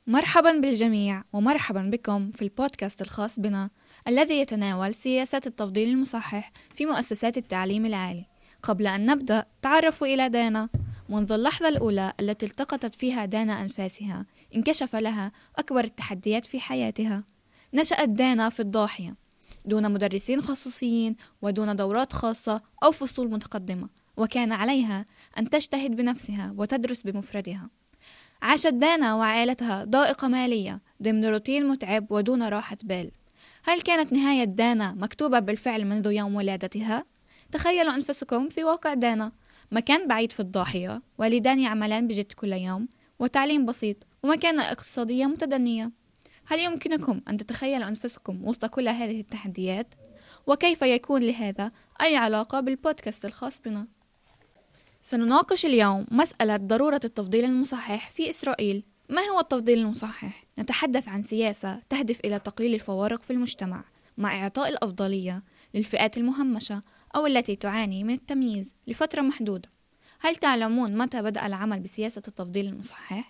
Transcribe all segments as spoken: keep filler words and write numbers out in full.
مرحبا بالجميع ومرحبا بكم في البودكاست الخاص بنا الذي يتناول سياسات التفضيل المصحح في مؤسسات التعليم العالي. قبل أن نبدأ تعرفوا إلى دانا. منذ اللحظة الأولى التي التقطت فيها دانا أنفاسها انكشف لها أكبر التحديات في حياتها. نشأت دانا في الضاحية دون مدرسين خصوصيين ودون دورات خاصة أو فصول متقدمة، وكان عليها أن تجتهد بنفسها وتدرس بمفردها. عاشت دانا وعائلتها ضائقة مالية ضمن روتين متعب ودون راحة بال. هل كانت نهاية دانا مكتوبة بالفعل منذ يوم ولادتها؟ تخيلوا أنفسكم في واقع دانا، مكان بعيد في الضاحية، والدان يعملان بجد كل يوم، وتعليم بسيط، ومكانة اقتصادية متدنية. هل يمكنكم أن تتخيلوا أنفسكم وسط كل هذه التحديات؟ وكيف يكون لهذا أي علاقة بالبودكاست الخاص بنا؟ سنناقش اليوم مسألة ضرورة التفضيل المصحح في إسرائيل. ما هو التفضيل المصحح؟ نتحدث عن سياسة تهدف إلى تقليل الفوارق في المجتمع مع إعطاء الأفضلية للفئات المهمشة أو التي تعاني من التمييز لفترة محدودة. هل تعلمون متى بدأ العمل بسياسة التفضيل المصحح؟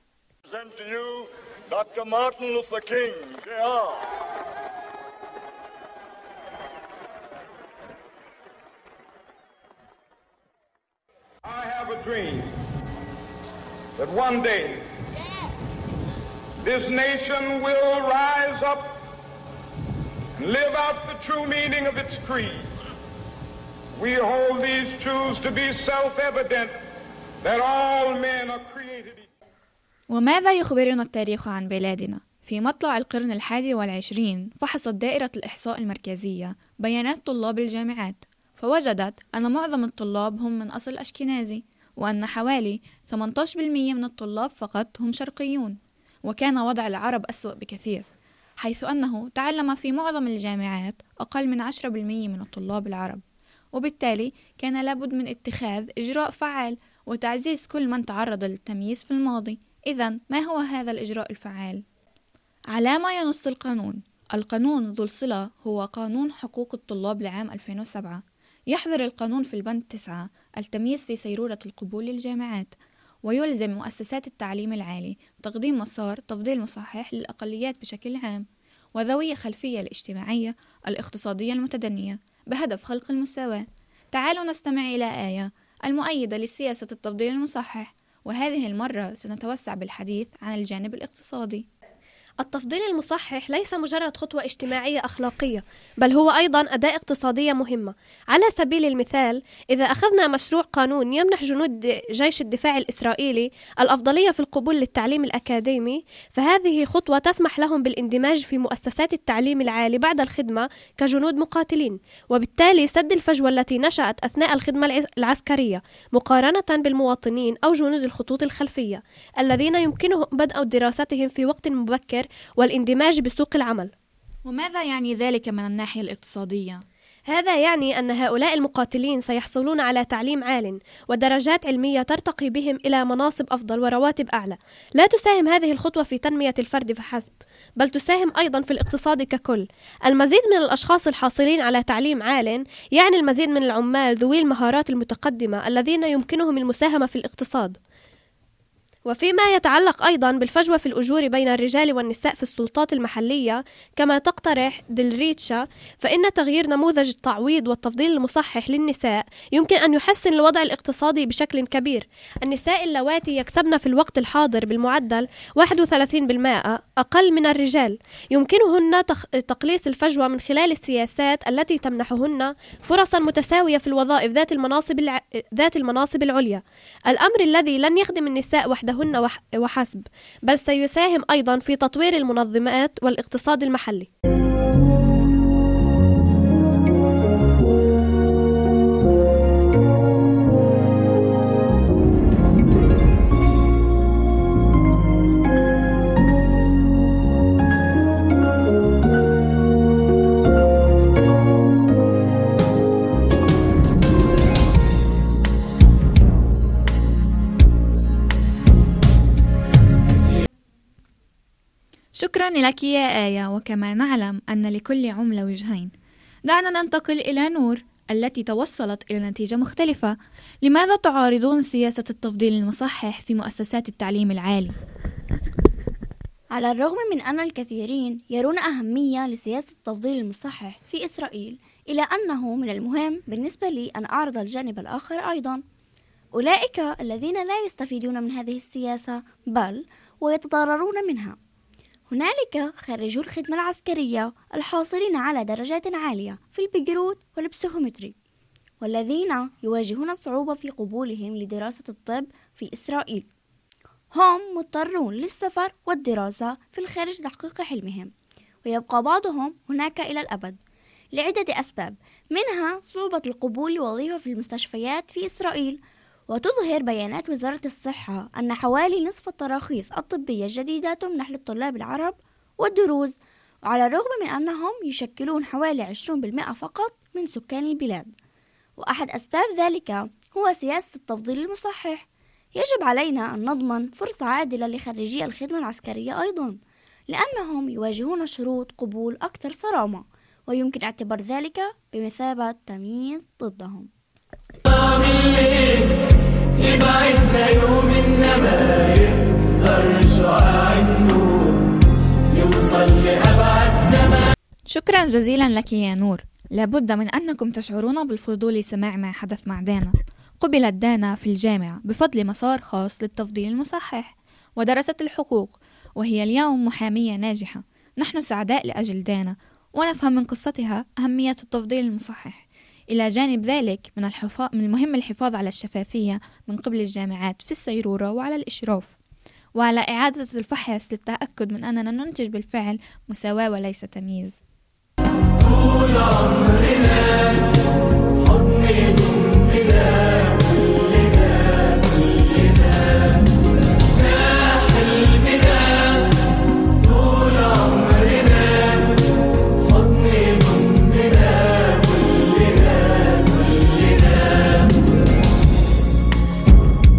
دكتور مارتن لوثر كينج. I have a dream that one day this nation will rise up and live out the true meaning of its creed. We hold these truths to be self-evident that all men are created equal. وماذا يخبرنا التاريخ عن بلادنا؟ في مطلع القرن الحادي والعشرين فحصت دائرة الإحصاء المركزية بيانات طلاب الجامعات، فوجدت أن معظم الطلاب هم من أصل أشكنازي، وأن حوالي ثمانية عشر بالمئة من الطلاب فقط هم شرقيون. وكان وضع العرب أسوأ بكثير، حيث أنه تعلم في معظم الجامعات أقل من عشرة بالمئة من الطلاب العرب، وبالتالي كان لابد من اتخاذ إجراء فعال وتعزيز كل من تعرض للتمييز في الماضي. إذن ما هو هذا الإجراء الفعال؟ على ما ينص القانون. القانون ذو الصلة هو قانون حقوق الطلاب لعام ألفين وسبعة. يحظر القانون في البند تسعة التمييز في سيرورة القبول للجامعات، ويلزم مؤسسات التعليم العالي تقديم مسار تفضيل مصحح للأقليات بشكل عام وذوي الخلفية الاجتماعية الاقتصادية المتدنية بهدف خلق المساواة. تعالوا نستمع إلى آية المؤيدة لسياسة التفضيل المصحح، وهذه المرة سنتوسع بالحديث عن الجانب الاقتصادي. التفضيل المصحح ليس مجرد خطوة اجتماعية أخلاقية، بل هو أيضا أداة اقتصادية مهمة. على سبيل المثال، إذا أخذنا مشروع قانون يمنح جنود جيش الدفاع الإسرائيلي الأفضلية في القبول للتعليم الأكاديمي، فهذه خطوة تسمح لهم بالاندماج في مؤسسات التعليم العالي بعد الخدمة كجنود مقاتلين، وبالتالي سد الفجوة التي نشأت أثناء الخدمة العسكرية مقارنة بالمواطنين أو جنود الخطوط الخلفية الذين يمكنهم بدء دراستهم في وقت مبكر والاندماج بسوق العمل. وماذا يعني ذلك من الناحية الاقتصادية؟ هذا يعني أن هؤلاء المقاتلين سيحصلون على تعليم عال ودرجات علمية ترتقي بهم إلى مناصب أفضل ورواتب أعلى. لا تساهم هذه الخطوة في تنمية الفرد فحسب، بل تساهم أيضا في الاقتصاد ككل. المزيد من الأشخاص الحاصلين على تعليم عال يعني المزيد من العمال ذوي المهارات المتقدمة الذين يمكنهم المساهمة في الاقتصاد. وفيما يتعلق أيضا بالفجوة في الأجور بين الرجال والنساء في السلطات المحلية كما تقترح دلريتشا، فإن تغيير نموذج التعويض والتفضيل المصحح للنساء يمكن أن يحسن الوضع الاقتصادي بشكل كبير. النساء اللواتي يكسبن في الوقت الحاضر بالمعدل واحد وثلاثين بالمئة أقل من الرجال يمكنهن تقليص الفجوة من خلال السياسات التي تمنحهن فرصا متساوية في الوظائف ذات المناصب الع... ذات المناصب العليا، الأمر الذي لن يخدم النساء وحدهن وحسب، بل سيساهم أيضا في تطوير المنظمات والاقتصاد المحلي. شكرا لك يا آية. وكما نعلم أن لكل عملة وجهين، دعنا ننتقل إلى نور التي توصلت إلى نتيجة مختلفة. لماذا تعارضون سياسة التفضيل المصحح في مؤسسات التعليم العالي؟ على الرغم من أن الكثيرين يرون أهمية لسياسة التفضيل المصحح في إسرائيل، إلا أنه من المهم بالنسبة لي أن أعرض الجانب الآخر أيضا. أولئك الذين لا يستفيدون من هذه السياسة بل ويتضررون منها. هنالك خريجو الخدمة العسكرية الحاصلين على درجات عالية في البكالوريوس والبسيكومتري، والذين يواجهون صعوبة في قبولهم لدراسة الطب في إسرائيل. هم مضطرون للسفر والدراسة في الخارج لتحقيق حلمهم، ويبقى بعضهم هناك إلى الأبد لعدة أسباب، منها صعوبة القبول لوظيفة في المستشفيات في إسرائيل. وتظهر بيانات وزارة الصحة أن حوالي نصف التراخيص الطبية الجديدة تمنح للطلاب العرب والدروز، وعلى الرغم من أنهم يشكلون حوالي عشرين بالمئة فقط من سكان البلاد. وأحد أسباب ذلك هو سياسة التفضيل المصحح. يجب علينا أن نضمن فرصة عادلة لخريجي الخدمة العسكرية أيضا، لأنهم يواجهون شروط قبول أكثر صرامة، ويمكن اعتبار ذلك بمثابة تمييز ضدهم. يبعدنا يوم النمايل أرجع النور يوصل لأبعد زمان. شكرا جزيلا لك يا نور. لابد من أنكم تشعرون بالفضول لسماع ما حدث مع دانا. قبلت دانا في الجامعة بفضل مسار خاص للتفضيل المصحح، ودرست الحقوق، وهي اليوم محامية ناجحة. نحن سعداء لأجل دانا، ونفهم من قصتها أهمية التفضيل المصحح. إلى جانب ذلك من, الحفاظ من المهم الحفاظ على الشفافية من قبل الجامعات في السيرورة وعلى الإشراف، وعلى إعادة الفحص للتأكد من أننا ننتج بالفعل مساواة وليس تمييز. طول عمرنا